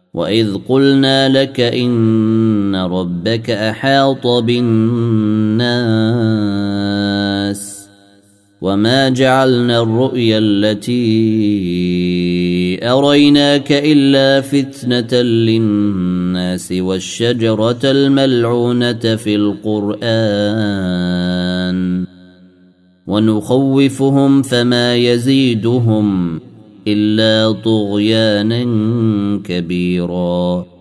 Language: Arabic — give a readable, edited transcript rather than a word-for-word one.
وإذ قلنا لك إن ربك أحاط بالناس وما جعلنا الرؤيا التي أريناك إلا فتنة للناس والشجرة الملعونة في القرآن ونخوفهم فما يزيدهم إلا طغيانا كبيرا